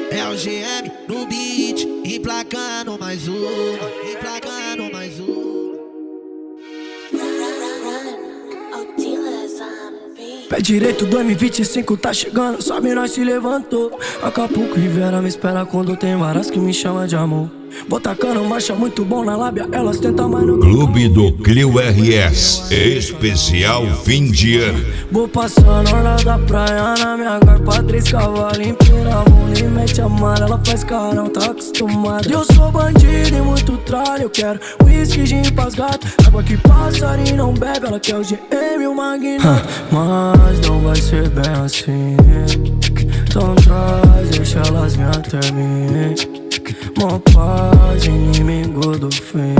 É o GM no beat, emplacando mais uma, emplacando mais uma. Pé direito do M25 tá chegando, sobe nós se levantou. Acapulco, Rivera me espera quando tem varas que me chama de amor. Vou tacando marcha muito bom na lábia, elas tentam mais no Clube do Clio RS, especial fim de ano. Vou passar na orla da praia, na minha garpa 3 cavalos. Empina a bunda e mete a mala, ela faz carão, tá acostumada. Eu sou bandido e muito tralho, eu quero whisky, gin pras gatas. Água que passarinho não bebe, ela quer o GM e o Magnata. Mas não vai ser bem assim, então traz, deixa elas me até mim. Mó paz, inimigo do fim.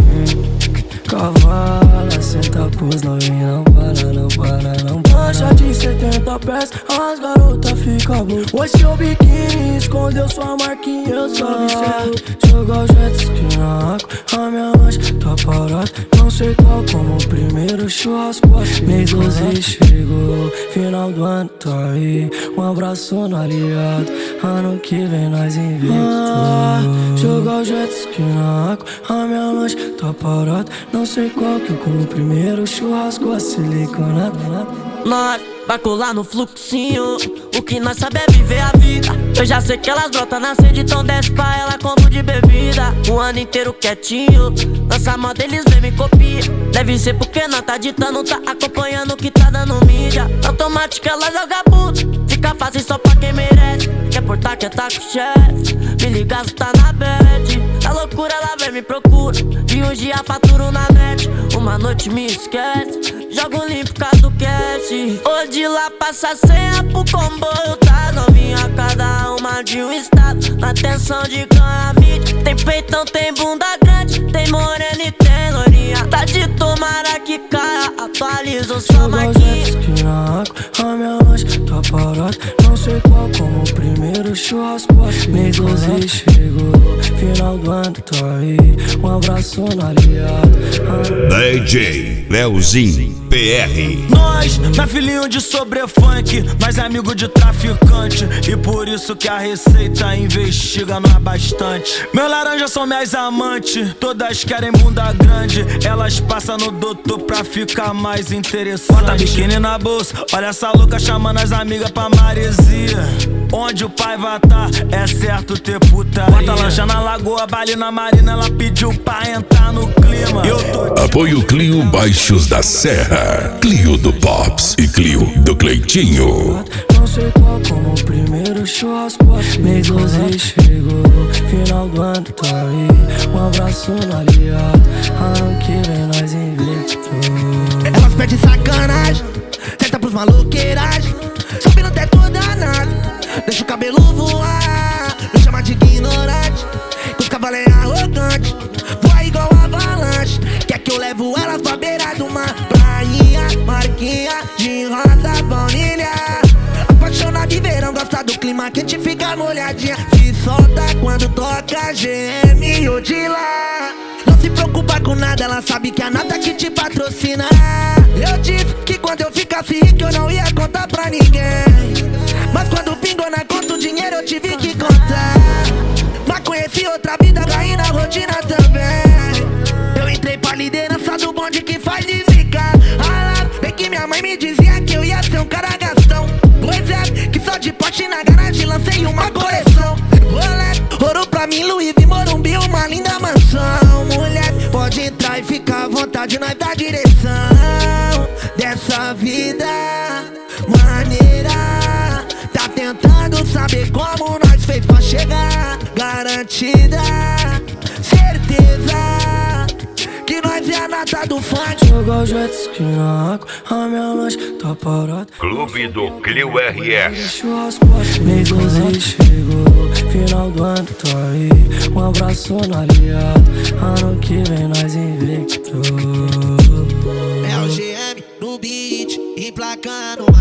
Cavala, senta pros novinhos, não para, não para, não para. Mancha de 70 pés, as garotas ficam loucas. Oi, seu biquíni escondeu sua marquinha, eu só vi cê. Joga o jet ski na água, a minha lancha tá parada. Não sei qual, como o primeiro churrasco assim. Mês 12 chegou, final do ano tá aí. Um abraço no aliado, ano que vem nós invictos. Joga o jet ski na água, a minha lancha tá parada. Não sei qual que eu como primeiro, churrasco a siliconado. Nós vai colar no fluxinho, o que nós sabe é viver a vida. Eu já sei que elas brotam na sede, então desce pra ela como de bebida. O ano inteiro quietinho, lança moda eles vem me copia. Deve ser porque não tá ditando, tá acompanhando o que tá dando mídia. Automática ela joga puto, fica fácil só pra quem merece. Quer portar, quer tá com o chefe, me liga, tá na bad. Da loucura ela vem me procura, de um dia faturo na net. Uma noite me esquece, jogo limpo caso do cash. Hoje lá passa senha pro comboio, tá novinha, cada uma de um estado. Na tensão de ganhar mídia, tem peitão, tem bunda grande, tem morena e tem lourinha. Tá de tomara que caia, atualiza o seu maquinho. Na água, a minha lancha tá parada. Não sei qual, como o primeiro churrasco assim. Mês 12 chegou, final do ano tá aí. Um abraço no aliado. DJ Leozinho PR. Nós, não é filhinho de sobrefunk, mas é amigo de traficante. E por isso que a Receita investiga nós bastante. Meu laranja são minhas amantes, todas querem bunda grande. Elas passam no doutor pra ficar mais interessante. Bota biquíni na bolsa, olha essa louca chamando as amigas pra maresia. Onde o pai vai tá, é certo ter putaria. Bota lancha na lagoa, baile na marina, ela pediu pra entrar no clima. Apoio Clio Baixos da Serra, Clio do Pops e Clio do Cleitinho. Não sei qual, como o primeiro churrasco assim. Mês 12 chegou, final do ano tá aí. Um abraço no aliado, ano que vem nós invictos. Elas pedem sacanagem, tenta pros maloqueiragem. Sobe no teto danado, deixa o cabelo voar. Me chama de ignorante, que os cavalos é arrogante. Voa igual avalanche, quer que eu levo elas pra beira do mar. Prainha, marquinha, de rosa, baunilha. Apaixonada de verão, gosta do clima quente, fica molhadinha. Se solta quando toca GM ou de lá. Não se preocupa com nada, ela sabe que a nata que te patrocina. Eu disse que quando eu ficasse rico eu não ia contar pra ninguém. Mas quando pingou na conta o dinheiro eu tive que contar. Mas conheci outra vida, caí na rotina também. Eu entrei pra liderança do bonde que faz de ficar. Bem que minha mãe me dizia que eu ia ser um cara gastão. Pois é, que só de poste na garagem lancei uma coleção. Rolê, ouro pra mim, Louis V, Morumbi, uma linda mansão. Mulher, pode entrar e ficar à vontade, nós dá direção dessa vida maneira. Tá tentando saber como nós fez pra chegar. Garantida, certeza que nós é a nata do funk. Joga o jet ski na água, a minha lancha tá parada. Clube do Clio RS. Churrasco assim. Mês 12 chegou, final do ano tá aí. Um abraço no aliado, ano que vem nós invictos. É o GM no beat, emplacando